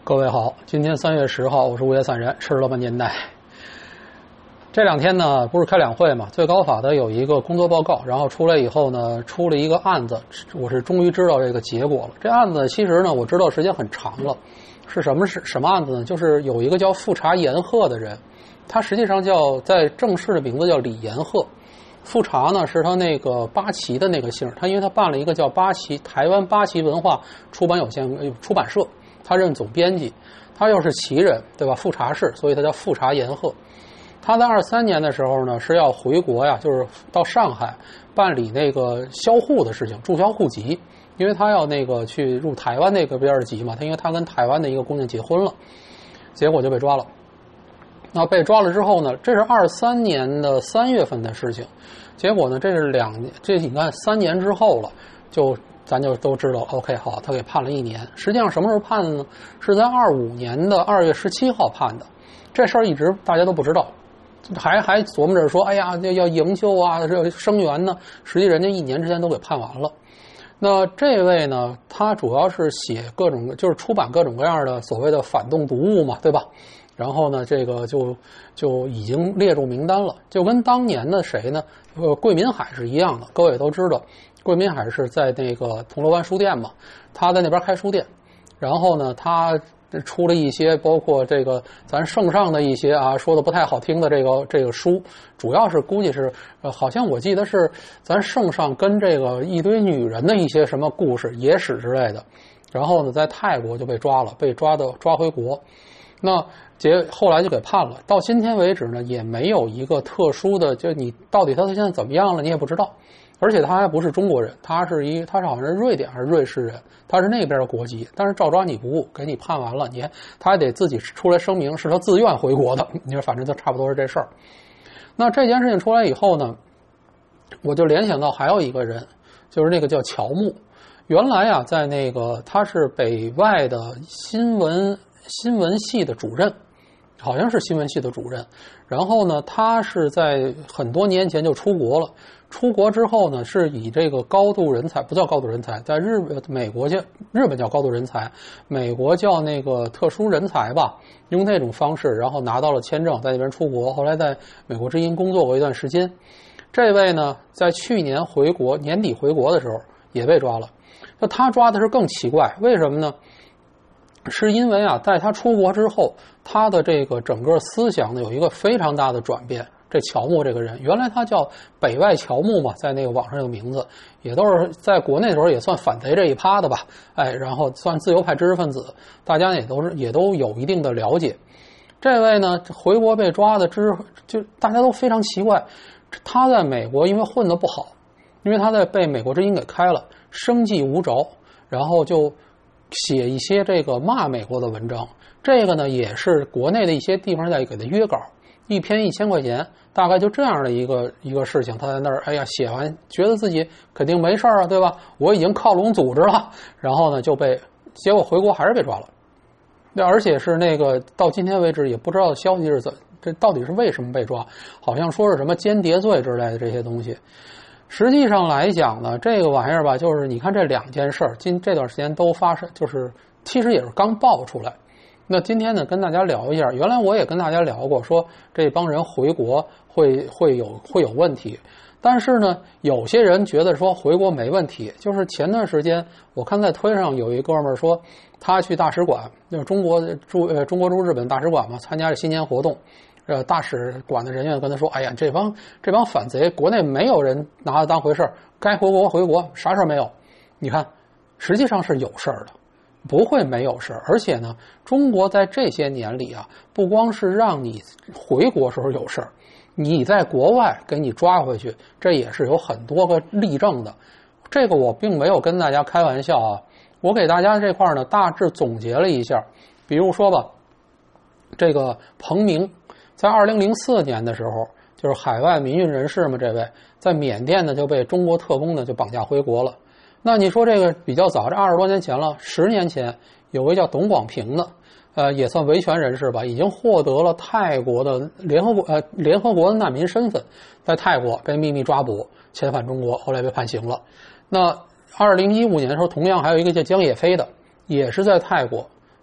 各位好，今天3月10号，我是午夜散人，吃了半年代。这两天呢，不是开两会嘛？最高法的有一个工作报告，然后出来以后呢，出了一个案子，我是终于知道这个结果了。这案子其实呢，我知道时间很长了，是什么案子呢？就是有一个叫富察延鹤的人，他实际上在正式的名字叫李延鹤。富察呢是他那个八旗的那个姓，他因为他办了一个叫台湾八旗文化出版社。他任总编辑，他又是旗人，对吧？富察氏，所以他叫富察延鹤。他在23年的时候呢，是要回国呀，就是到上海办理那个销户的事情，注销户籍，因为他要那个去入台湾那个边的籍嘛。因为他跟台湾的一个姑娘结婚了，结果就被抓了。那被抓了之后呢，这是23年的3月份的事情，结果呢，这你看3年之后了，咱就都知道 ，OK， 好，他给判了1年。实际上什么时候判的呢？是在25年的2月17号判的。这事儿一直大家都不知道，还琢磨着说，哎呀，要营救啊，这声援呢。实际人家1年之前都给判完了。那这位呢，他主要是写就是出版各种各样的所谓的反动读物嘛，对吧？然后呢，这个就已经列入名单了，就跟当年的谁呢？桂民海是一样的，各位也都知道。桂民海是在那个铜锣湾书店嘛，他在那边开书店，然后呢，他出了一些包括这个咱圣上的一些说的不太好听的这个书，主要是估计是好像我记得是咱圣上跟这个一堆女人的一些什么故事野史之类的，然后呢，在泰国就被抓了，被抓回国，那后来就给判了。到今天为止呢，也没有一个特殊的，就你到底他现在怎么样了，你也不知道。而且他还不是中国人，他是好像是瑞典还是瑞士人，他是那边的国籍，但是照抓你不误，给你判完了，他还得自己出来声明是他自愿回国的，你说反正就差不多是这事儿。那这件事情出来以后呢，我就联想到还有一个人，就是那个叫乔木，原来啊在那个他是北外的新闻系的主任。好像是新闻系的主任，然后呢，他是在很多年前就出国了。出国之后呢，是以这个高度人才，不叫高度人才，在日本叫高度人才，美国叫那个特殊人才吧，用那种方式，然后拿到了签证，在那边出国。后来在美国之音工作过一段时间。这位呢，在去年年底回国的时候也被抓了。那他抓的是更奇怪，为什么呢？是因为在他出国之后，他的这个整个思想呢有一个非常大的转变。这乔木这个人，原来他叫北外乔木嘛，在那个网上有名字，也都是在国内的时候也算反贼这一趴的吧，然后算自由派知识分子，大家也都有一定的了解。这位呢，回国被抓的就大家都非常奇怪，他在美国因为混得不好，因为他被美国之音给开了，生计无着，然后就写一些这个骂美国的文章，这个呢也是国内的一些地方在给他约稿，一篇1000块钱，大概就这样的一个事情。他在那儿，写完觉得自己肯定没事啊，对吧？我已经靠拢组织了，然后呢结果回国还是被抓了。而且是那个到今天为止也不知道消息是这到底是为什么被抓，好像说是什么间谍罪之类的这些东西。实际上来讲呢，这个玩意儿吧，就是你看这2件事这段时间都发生，就是其实也是刚爆出来。那今天呢，跟大家聊一下，原来我也跟大家聊过，说这帮人回国会有问题，但是呢，有些人觉得说回国没问题。就是前段时间我看在推上有一哥们儿说，他去大使馆，就是中国驻日本大使馆嘛，参加新年活动。大使馆的人员跟他说：“哎呀，这帮反贼，国内没有人拿它当回事，该回国回国，啥事儿没有。”你看，实际上是有事儿的，不会没有事儿。而且呢，中国在这些年里不光是让你回国时候有事儿，你在国外给你抓回去，这也是有很多个例证的。这个我并没有跟大家开玩笑我给大家这块呢大致总结了一下。比如说吧，这个彭明。在2004年的时候，就是海外民运人士嘛，这位在缅甸呢就被中国特工呢就绑架回国了。那你说这个比较早，这20多年前了，10年前有位叫董广平的，也算维权人士吧，已经获得了泰国的联合国的难民身份，在泰国被秘密抓捕，遣返中国，后来被判刑了。那2015年的时候，同样还有一个叫江野飞的，也是在泰国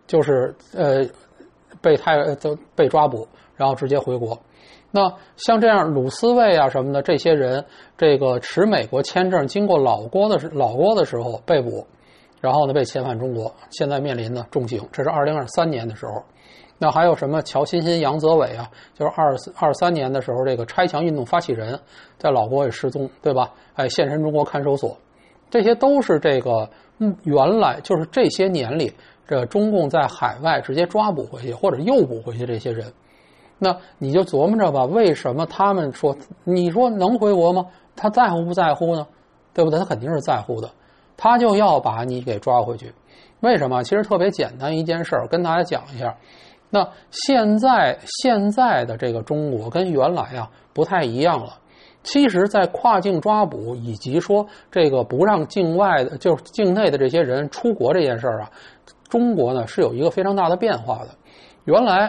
就是被抓捕，然后直接回国。那像这样鲁斯卫啊什么的这些人，这个持美国签证经过老郭的时候被捕，然后呢被遣返中国，现在面临呢重刑。这是2023年的时候。那还有什么乔欣欣、杨泽伟啊，就是23年的时候，这个拆墙运动发起人，在老国也失踪，对吧？现身中国看守所，这些都是这个原来就是这些年里，这中共在海外直接抓捕回去或者诱捕回去这些人。那你就琢磨着吧，为什么他们说，你说能回国吗？他在乎不在乎呢？对不对？他肯定是在乎的，他就要把你给抓回去。为什么？其实特别简单一件事儿，跟大家讲一下。那现在的这个中国跟原来啊不太一样了。其实，在跨境抓捕以及说这个不让境外的，就是境内的这些人出国这件事儿啊，中国呢是有一个非常大的变化的。原来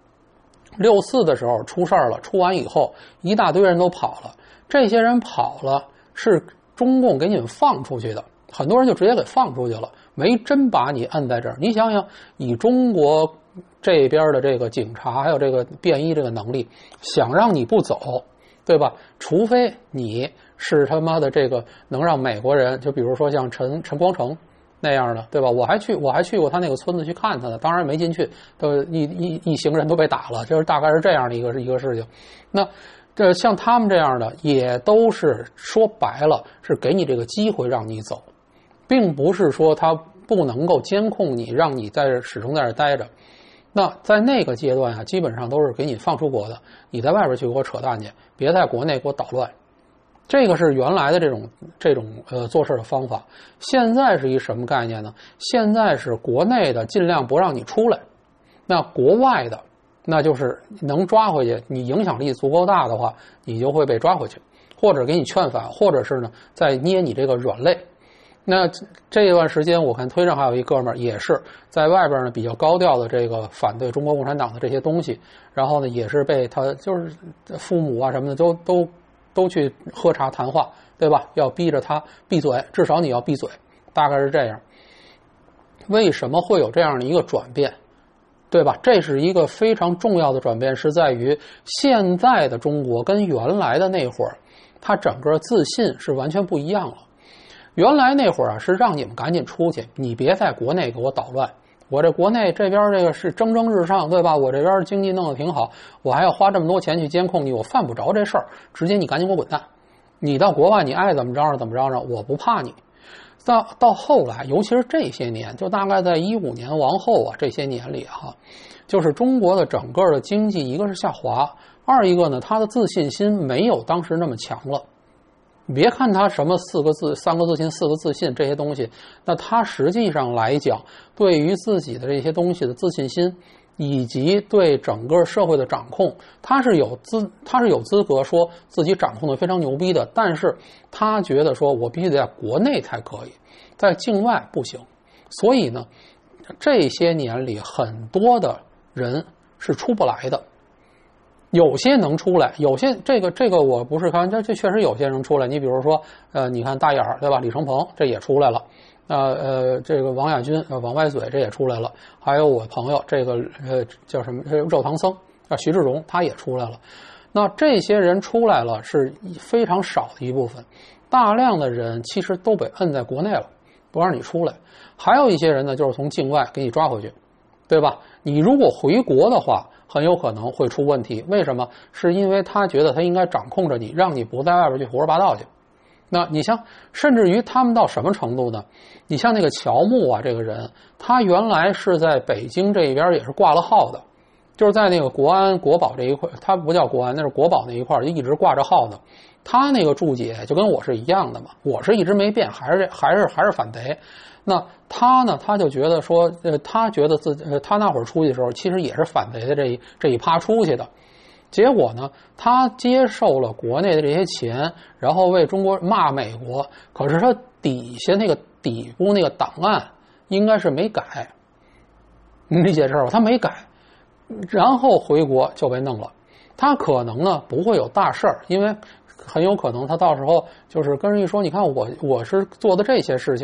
64的时候出事儿了，出完以后一大堆人都跑了，这些人跑了是中共给你们放出去的，很多人就直接给放出去了，没真把你摁在这儿。你想想，以中国这边的这个警察还有这个便衣这个能力，想让你不走，对吧？除非你是他妈的这个能让美国人，就比如说像陈光诚那样的，对吧？我还去过他那个村子去看他呢，当然没进去，都一行人都被打了，就是大概是这样的一个事情。那这像他们这样的，也都是说白了是给你这个机会让你走，并不是说他不能够监控你，让你在这始终在这待着。那在那个阶段啊，基本上都是给你放出国的，你在外边去给我扯淡去，别在国内给我捣乱。这个是原来的这种做事的方法。现在是一什么概念呢？现在是国内的尽量不让你出来，那国外的那就是能抓回去，你影响力足够大的话，你就会被抓回去，或者给你劝返，或者是呢再捏你这个软肋。那这段时间我看推上还有一哥们儿也是在外边呢比较高调的这个反对中国共产党的这些东西，然后呢也是被他就是父母啊什么的都去喝茶谈话，对吧？要逼着他闭嘴，至少你要闭嘴，大概是这样。为什么会有这样的一个转变，对吧？这是一个非常重要的转变，是在于现在的中国跟原来的那会儿，他整个自信是完全不一样了。原来那会儿啊，是让你们赶紧出去，你别在国内给我捣乱。我这国内这边这个是蒸蒸日上，对吧？我这边经济弄得挺好，我还要花这么多钱去监控你，我犯不着这事儿，直接你赶紧给我滚蛋。你到国外你爱怎么着怎么着，我不怕你。到后来，尤其是这些年，就大概在15年往后啊，这些年里哈，就是中国的整个的经济一个是下滑，二一个呢，他的自信心没有当时那么强了。别看他什么4个字、3个自信、4个自信这些东西，那他实际上来讲，对于自己的这些东西的自信心，以及对整个社会的掌控，他是有资格说自己掌控的非常牛逼的，但是他觉得说我必须得在国内才可以，在境外不行。所以呢，这些年里很多的人是出不来的。有些能出来，有些这个我不是开玩笑，这确实有些人出来。你比如说，你看大眼儿对吧？李承鹏这也出来了，这个王亚军王歪嘴这也出来了，还有我朋友这个叫什么肉唐僧徐志荣他也出来了。那这些人出来了是非常少的一部分，大量的人其实都被摁在国内了，不让你出来。还有一些人呢，就是从境外给你抓回去，对吧？你如果回国的话，很有可能会出问题。为什么？是因为他觉得他应该掌控着你，让你不在外边去胡说八道去。那你像，甚至于他们到什么程度呢？你像那个乔木啊，这个人，他原来是在北京这边也是挂了号的，就是在那个国安国保这一块，他不叫国安，那是国保那一块就一直挂着号的。他那个注解就跟我是一样的嘛，我是一直没变，还是反贼。那他呢，他就觉得说，他觉得他那会儿出去的时候，其实也是反贼的这一趴出去的。结果呢，他接受了国内的这些钱，然后为中国骂美国，可是他底下那个底部那个档案应该是没改，你理解这吧？他没改，然后回国就被弄了。他可能呢不会有大事儿，因为很有可能他到时候就是跟人一说，你看我是做的这些事情，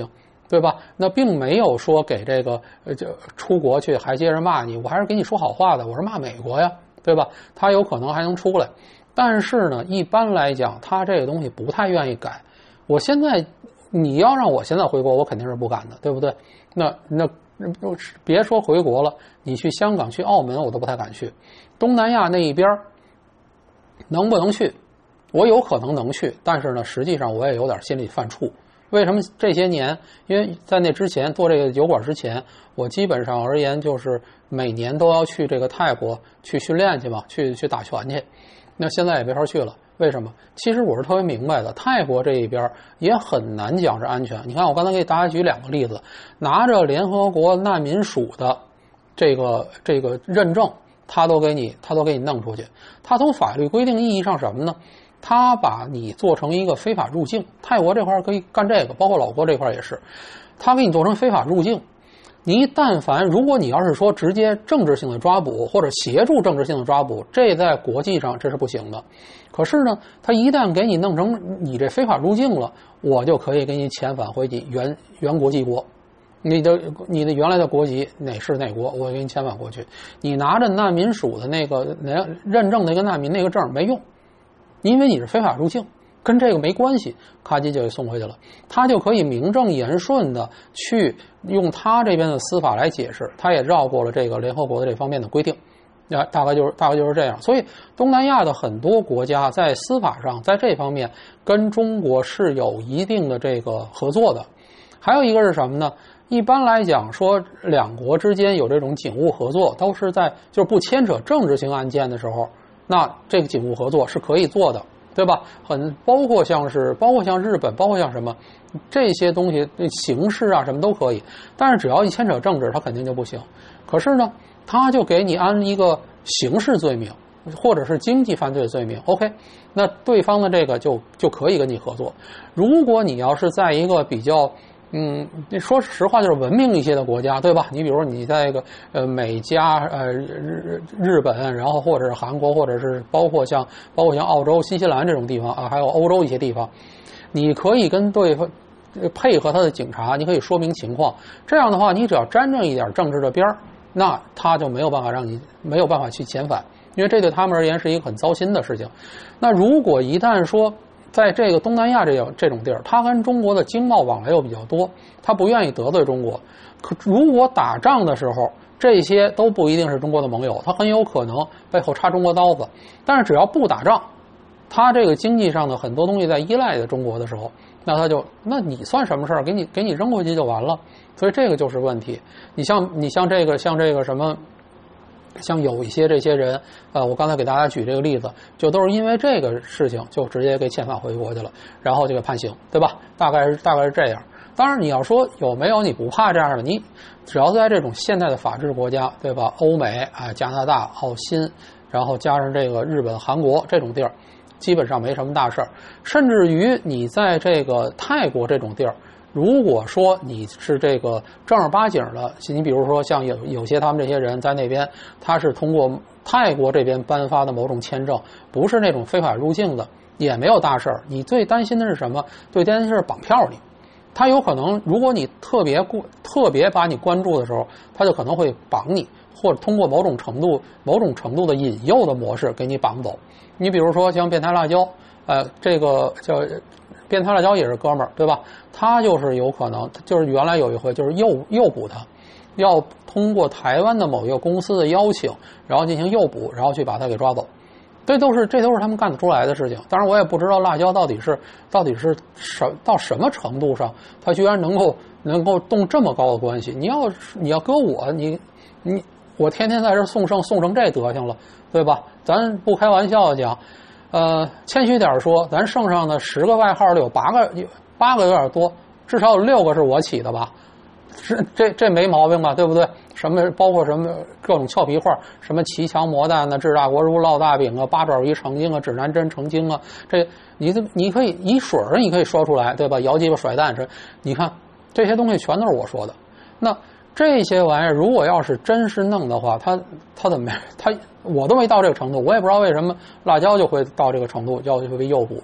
对吧？那并没有说给这个就出国去还接着骂你，我还是给你说好话的，我是骂美国呀，对吧？他有可能还能出来，但是呢，一般来讲，他这个东西不太愿意改。我现在你要让我现在回国，我肯定是不敢的，对不对？那别说回国了，你去香港、去澳门，我都不太敢去。东南亚那一边能不能去？我有可能能去，但是呢，实际上我也有点心里犯怵。为什么这些年？因为在那之前做这个油管之前，我基本上而言就是每年都要去这个泰国去训练去嘛，去打拳去。那现在也没法去了，为什么？其实我是特别明白的，泰国这一边也很难讲是安全。你看，我刚才给大家举2个例子，拿着联合国难民署的这个认证，他都给你弄出去。他从法律规定意义上什么呢？他把你做成一个非法入境，泰国这块可以干这个，包括老挝这块也是，他给你做成非法入境。你但凡如果你要是说直接政治性的抓捕或者协助政治性的抓捕，这在国际上这是不行的。可是呢，他一旦给你弄成你这非法入境了，我就可以给你遣返回你原国际国。你的原来的国籍哪是哪国，我给你遣返过去。你拿着难民署的那个认证那个难民那个证没用，因为你是非法入境，跟这个没关系，咔叽就给送回去了。他就可以名正言顺的去用他这边的司法来解释，他也绕过了这个联合国的这方面的规定。大概就是这样。所以东南亚的很多国家在司法上在这方面跟中国是有一定的这个合作的。还有一个是什么呢？一般来讲说两国之间有这种警务合作，都是在就是不牵扯政治性案件的时候，那这个警务合作是可以做的，对吧？包括像日本，包括像什么这些东西，刑事啊什么都可以，但是只要一牵扯政治，它肯定就不行。可是呢，他就给你安一个刑事罪名或者是经济犯罪罪名 ，OK， 那对方的这个就可以跟你合作。如果你要是在一个比较说实话就是文明一些的国家，对吧？你比如说你在一个美加日本，然后或者是韩国，或者是包括像澳洲、新西兰这种地方啊，还有欧洲一些地方，你可以跟对方配合他的警察，你可以说明情况。这样的话，你只要沾着一点政治的边儿，那他就没有办法去遣返，因为这对他们而言是一个很糟心的事情。那如果一旦说在这个东南亚这种地儿，他跟中国的经贸往来又比较多，他不愿意得罪中国。可如果打仗的时候，这些都不一定是中国的盟友，他很有可能背后插中国刀子。但是只要不打仗，他这个经济上的很多东西在依赖着中国的时候，那你算什么事儿？给你扔回去就完了。所以这个就是问题。你像这个什么。像有一些这些人，我刚才给大家举这个例子，就都是因为这个事情就直接给遣返回国去了，然后就给判刑，对吧？大概是这样。当然，你要说有没有你不怕这样的，你只要在这种现代的法治国家，对吧？欧美啊、加拿大、澳新，然后加上这个日本、韩国这种地儿，基本上没什么大事儿。甚至于你在这个泰国这种地儿。如果说你是这个正儿八经的，你比如说像有些他们这些人在那边，他是通过泰国这边颁发的某种签证，不是那种非法入境的，也没有大事儿。你最担心的是什么？最担心是绑票你。他有可能，如果你特别把你关注的时候，他就可能会绑你，或者通过某种程度的引诱的模式给你绑走。你比如说像变态辣椒，这个叫。变态辣椒也是哥们儿，对吧？他就是有可能，就是原来有一回就是诱捕他，要通过台湾的某一个公司的邀请，然后进行诱捕，然后去把他给抓走。这都是他们干得出来的事情。当然，我也不知道辣椒到底是到什么程度上，他居然能够动这么高的关系。你要搁我，我天天在这送成这德行了，对吧？咱不开玩笑的讲。谦虚点说，咱圣上的10个外号里有8个有点多，至少有6个是我起的吧？这没毛病吧？对不对？包括什么各种俏皮话，什么骑墙磨蛋呢，治大国如烙大饼啊，八爪鱼成精啊，指南针成精啊，这你可以一水儿你可以说出来，对吧？摇鸡巴甩蛋你看这些东西全都是我说的。那这些玩意儿如果要是真是弄的话，他我都没到这个程度，我也不知道为什么辣椒就会到这个程度，要被诱捕。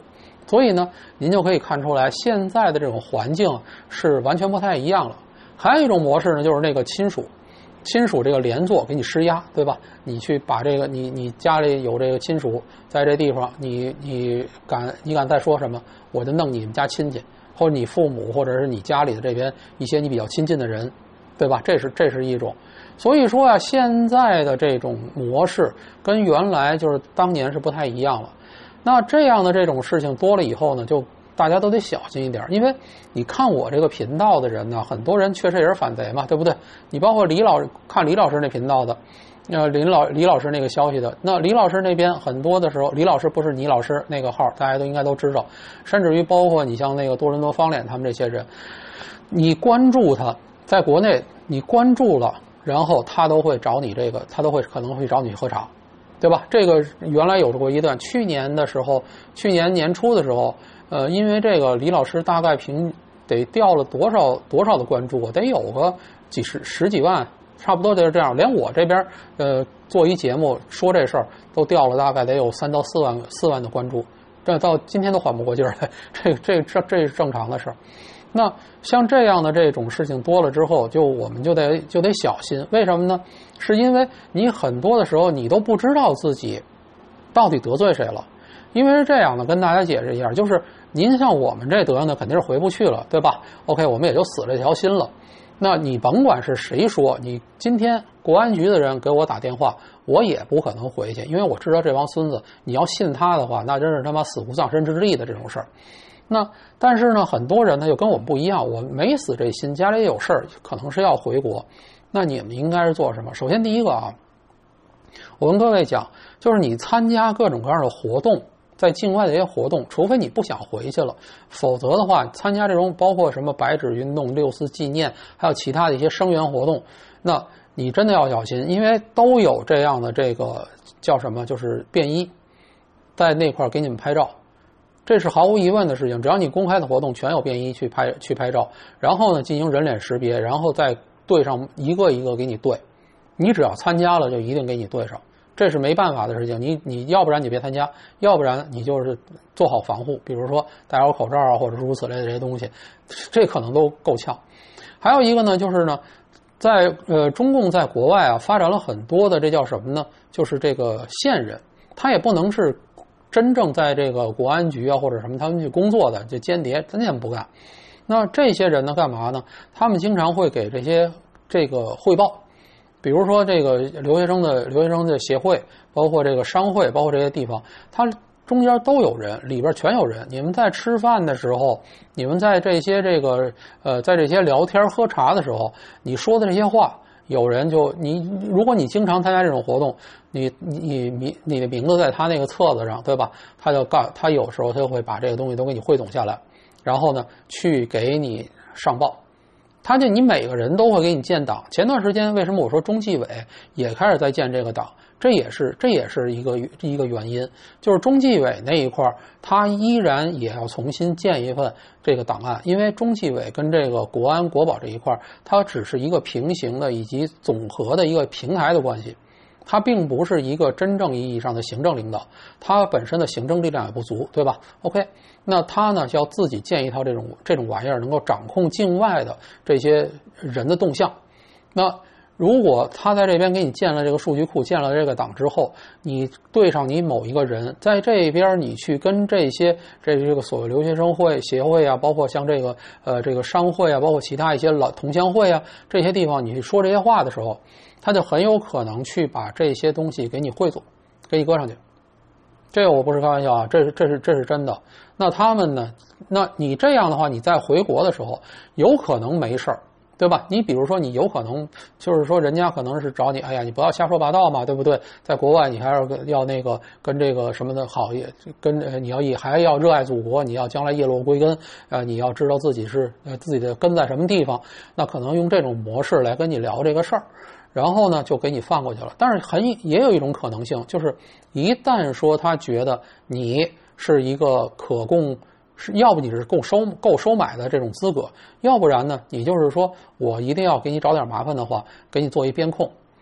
所以呢，您就可以看出来，现在的这种环境是完全不太一样了。还有一种模式呢，就是那个亲属这个连坐给你施压，对吧？你去把这个你家里有这个亲属在这地方，你敢再说什么，我就弄你们家亲戚，或者你父母，或者是你家里的这边一些你比较亲近的人，对吧？这是一种。所以说啊，现在的这种模式跟原来就是当年是不太一样了。那这样的这种事情多了以后呢，就大家都得小心一点，因为你看我这个频道的人呢，很多人确实也是反贼嘛，对不对？你包括看李老师那频道的，李老师那个消息的，那李老师那边很多的时候，李老师不是倪老师那个号，大家都应该都知道，甚至于包括你像那个多伦多方脸他们这些人，你关注他，在国内你关注了，然后他都会找你这个，他都会可能会找你喝茶。对吧？这个原来有过一段，去年年初的时候，因为这个李老师大概得掉了多少的关注，得有个十几万，差不多就是这样。连我这边做一节目说这事儿，都掉了大概得有3到4万的关注，这到今天都缓不过劲儿来，这是正常的事儿。那像这样的这种事情多了之后，我们就得小心。为什么呢？是因为你很多的时候你都不知道自己到底得罪谁了。因为是这样的，跟大家解释一下，就是您像我们这德呢，肯定是回不去了，对吧 ？OK， 我们也就死了这条心了。那你甭管是谁说，你今天国安局的人给我打电话，我也不可能回去，因为我知道这帮孙子，你要信他的话，那真是他妈死无葬身之地的这种事儿。那但是呢，很多人呢就跟我们不一样，我没死这心，家里也有事儿，可能是要回国。那你们应该是做什么？首先第一个啊，我跟各位讲，就是你参加各种各样的活动，在境外的一些活动，除非你不想回去了，否则的话，参加这种包括什么白纸运动、6·4纪念，还有其他的一些声援活动，那你真的要小心，因为都有这样的这个叫什么，就是便衣在那块给你们拍照。这是毫无疑问的事情，只要你公开的活动全有便衣去拍照，然后呢进行人脸识别，然后再对上一个一个给你对，你只要参加了就一定给你对上，这是没办法的事情。你要不然你别参加，要不然你就是做好防护，比如说戴好口罩啊，或者诸如此类的这些东西，这可能都够呛。还有一个呢，就是呢，在中共在国外啊发展了很多的这叫什么呢？就是这个线人，他也不能是真正在这个国安局啊或者什么他们去工作的这间谍，真的不干。那这些人呢干嘛呢？他们经常会给这个汇报，比如说这个留学生的协会，包括这个商会，包括这些地方，它中间都有人，里边全有人。你们在吃饭的时候，你们在这些在这些聊天喝茶的时候，你说的这些话，有人如果你经常参加这种活动，你的名字在他那个册子上，对吧？他有时候他就会把这个东西都给你汇总下来，然后呢去给你上报。你每个人都会给你建档。前段时间为什么我说中纪委也开始在建这个档？这也是一个原因，就是中纪委那一块他依然也要重新建一份这个档案，因为中纪委跟这个国安国保这一块它只是一个平行的以及总和的一个平台的关系，它并不是一个真正意义上的行政领导，它本身的行政力量也不足，对吧 ？OK， 那它呢就要自己建一套这种玩意儿，能够掌控境外的这些人的动向。那如果他在这边给你建了这个数据库，建了这个档之后，你对上你某一个人，在这边你去跟这个所谓留学生会协会啊，包括像这个商会啊，包括其他一些老同乡会啊，这些地方你说这些话的时候，他就很有可能去把这些东西给你汇总，给你搁上去。这个我不是开玩笑啊，这是真的。那他们呢？那你这样的话，你在回国的时候，有可能没事儿。对吧？你比如说，你有可能就是说，人家可能是找你，哎呀，你不要瞎说八道嘛，对不对？在国外，你还要那个跟这个什么的好，跟你还要热爱祖国，你要将来叶落归根，你要知道自己是自己的根在什么地方，那可能用这种模式来跟你聊这个事儿，然后呢就给你放过去了。但是也有一种可能性，就是一旦说他觉得你是一个可供。要不你是够收买的这种资格，要不然呢，你就是说我一定要给你找点麻烦的话，给你做一边控。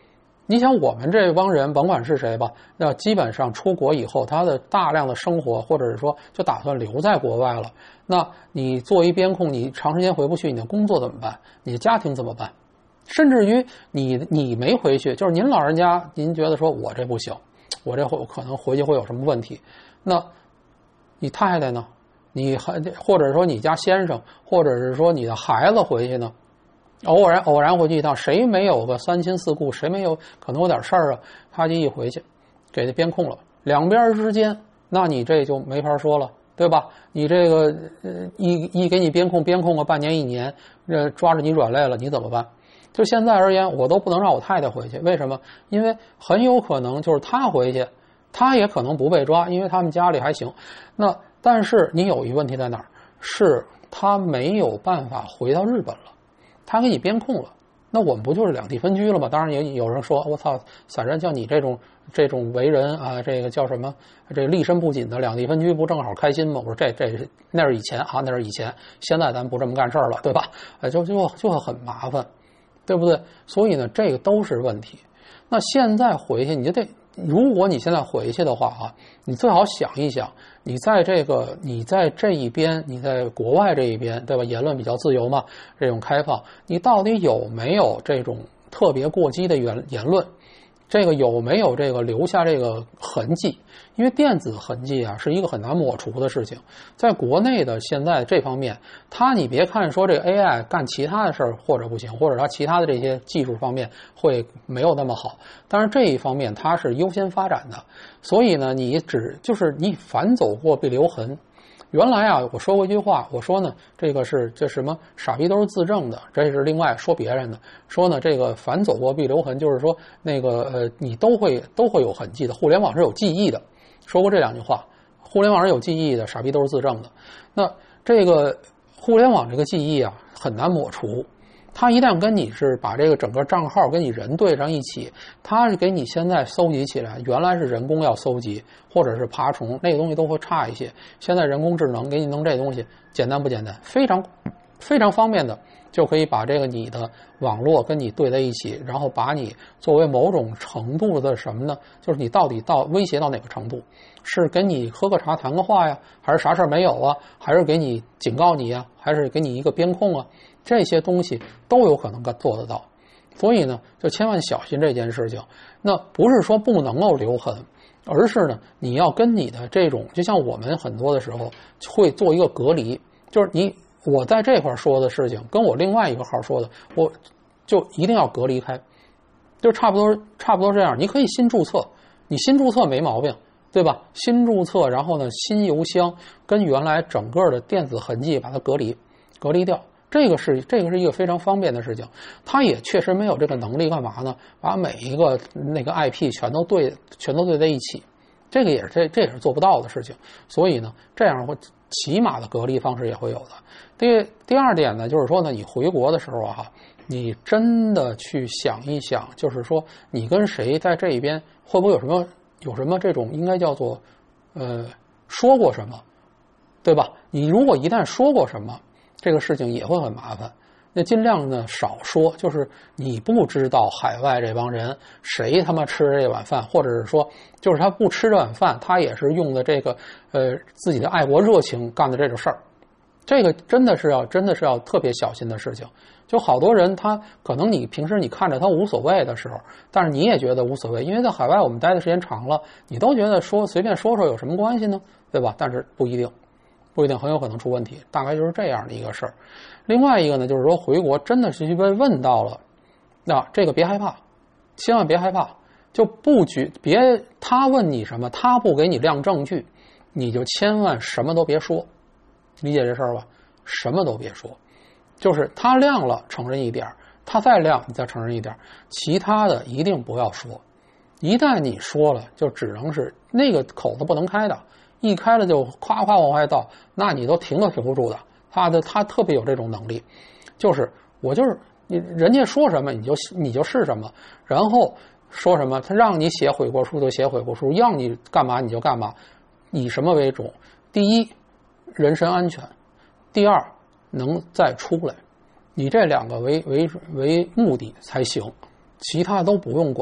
你想我们这帮人甭管是谁吧，那基本上出国以后，他的大量的生活或者是说就打算留在国外了。那你作为边控，你长时间回不去，你的工作怎么办？你的家庭怎么办？甚至于你没回去，就是您老人家，您觉得说我这不行，我这可能回去会有什么问题？那你太太呢？你还或者说你家先生，或者是说你的孩子回去呢？偶然回去一趟，谁没有个三亲四故？谁没有可能有点事儿啊？他就一回去，给他边控了。两边之间，那你这就没法说了，对吧？你这个一给你边控个半年一年，抓着你软肋了，你怎么办？就现在而言，我都不能让我太太回去，为什么？因为很有可能就是她回去，她也可能不被抓，因为他们家里还行。那但是你有一个问题在哪儿？是她没有办法回到日本了。他给你边控了，那我们不就是两地分居了吗？当然也有人说，我操，散人像你这种为人啊，这个叫什么？这个立身不紧的两地分居不正好开心吗？我说那是以前啊，那是以前，现在咱不这么干事儿了，对吧？就很麻烦，对不对？所以呢，这个都是问题。那现在回去你就得，如果你现在回去的话啊，你最好想一想，你在这一边，你在国外这一边，对吧？言论比较自由嘛，这种开放，你到底有没有这种特别过激的言论？这个有没有这个留下这个痕迹？因为电子痕迹啊是一个很难抹除的事情。在国内的现在这方面，你别看说这个 AI 干其他的事儿或者不行，或者它其他的这些技术方面会没有那么好，但是这一方面它是优先发展的。所以呢，你反走过必留痕。原来啊，我说过一句话，我说呢，这什么傻逼都是自证的，这是另外说别人的。说呢，这个反走过必留痕，就是说那个你都会有痕迹的。互联网是有记忆的，说过这两句话。互联网是有记忆的，傻逼都是自证的。那这个互联网这个记忆啊，很难抹除。它一旦跟你是把这个整个账号跟你人对上一起，它是给你现在搜集起来，原来是人工要搜集或者是爬虫，那个东西都会差一些。现在人工智能给你弄这东西，简单不简单？非常非常方便的，就可以把这个你的网络跟你对在一起，然后把你作为某种程度的什么呢？就是你到底威胁到哪个程度？是跟你喝个茶谈个话呀，还是啥事儿没有啊？还是给你警告你啊？还是给你一个边控啊？这些东西都有可能做得到，所以呢，就千万小心这件事情。那不是说不能够留痕，而是呢，你要跟你的这种，就像我们很多的时候会做一个隔离，就是我在这块说的事情，跟我另外一个号说的，我就一定要隔离开，就差不多这样。你可以新注册，你新注册没毛病，对吧？新注册，然后呢，新邮箱跟原来整个的电子痕迹把它隔离掉。这个是一个非常方便的事情，他也确实没有这个能力干嘛呢？把每一个那个 IP 全都对在一起，这也是做不到的事情。所以呢，这样会起码的隔离方式也会有的。第二点呢，就是说呢，你回国的时候啊，你真的去想一想，就是说你跟谁在这一边会不会有什么这种应该叫做说过什么，对吧？你如果一旦说过什么，这个事情也会很麻烦，那尽量呢少说，就是你不知道海外这帮人谁他妈吃这碗饭，或者是说就是他不吃这碗饭，他也是用的这个自己的爱国热情干的这种事儿，这个真的是要特别小心的事情。就好多人他可能你平时你看着他无所谓的时候，但是你也觉得无所谓，因为在海外我们待的时间长了，你都觉得随便说有什么关系呢，对吧？但是不一定，很有可能出问题，大概就是这样的一个事儿。另外一个呢，就是说回国真的是被问到了，那这个别害怕，千万别害怕，就别他问你什么，他不给你亮证据，你就千万什么都别说，理解这事儿吧？什么都别说，就是他亮了承认一点，他再亮你再承认一点，其他的一定不要说。一旦你说了，就只能是那个口子不能开的。一开了就夸夸往外倒，那你都停不住的。他特别有这种能力，就是人家说什么你就是什么，然后说什么他让你写悔过书就写悔过书，让你干嘛你就干嘛，以什么为主？第一，人身安全；第二，能再出来。你这两个为目的才行，其他都不用管。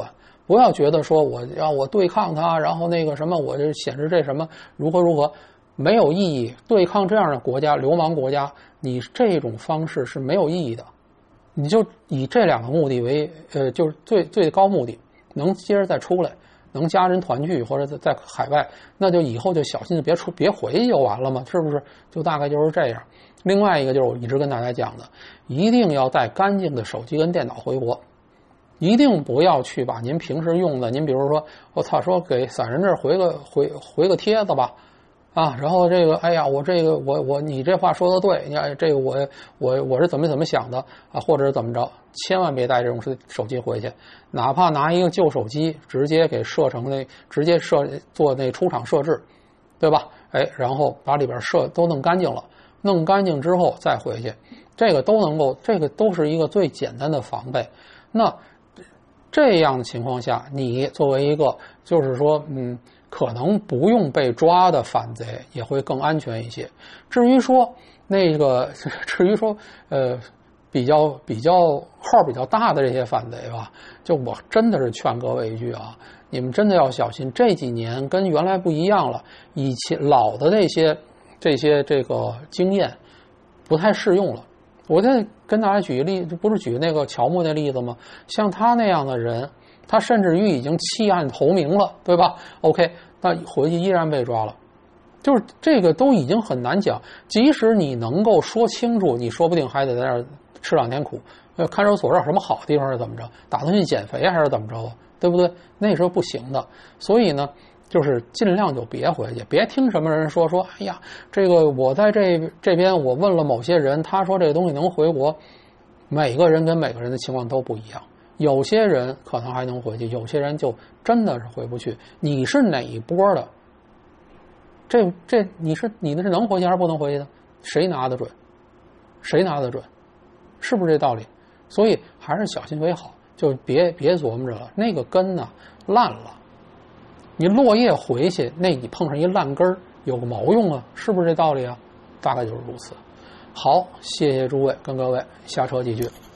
不要觉得说我对抗他，然后那个什么我就显示这什么如何如何，没有意义。对抗这样的国家，流氓国家，你这种方式是没有意义的。你就以这两个目的为就是最高目的，能接着再出来，能家人团聚或者在海外，那就以后就小心别回去就完了嘛，是不是？就大概就是这样。另外一个就是我一直跟大家讲的，一定要带干净的手机跟电脑回国，一定不要去把您平时用的，您比如说我操说给散人这儿回个帖子吧。啊，然后这个，哎呀，你这话说的对，你看这个我是怎么想的啊，或者是怎么着，千万别带这种手机回去，哪怕拿一个旧手机直接给直接做那出厂设置，对吧？哎，然后把里边都弄干净了，弄干净之后再回去，这个都是一个最简单的防备。那这样的情况下，你作为一个就是说可能不用被抓的反贼也会更安全一些。至于说比较号比较大的这些反贼吧，就我真的是劝各位一句啊，你们真的要小心，这几年跟原来不一样了，以前老的这些这个经验不太适用了。我再跟大家举一例子，不是举那个乔木那例子吗？像他那样的人，他甚至于已经弃暗投明了，对吧 ？OK， 那回去依然被抓了，就是这个都已经很难讲。即使你能够说清楚，你说不定还得在那儿吃2天苦。看守所有什么好地方是怎么着？打算去减肥还是怎么着啊？对不对？那时候不行的。所以呢，就是尽量就别回去，别听什么人说，哎呀，这个我在这边我问了某些人，他说这个东西能回国，每个人跟每个人的情况都不一样。有些人可能还能回去，有些人就真的是回不去。你是哪一波的？你的是能回去还是不能回去的？谁拿得准？谁拿得准？是不是这道理？所以还是小心为好，就别琢磨着了。那个根呢烂了，你落叶回去，那你碰上一烂根儿，有个毛用啊？是不是这道理啊？大概就是如此。好，谢谢诸位，跟各位瞎扯几句。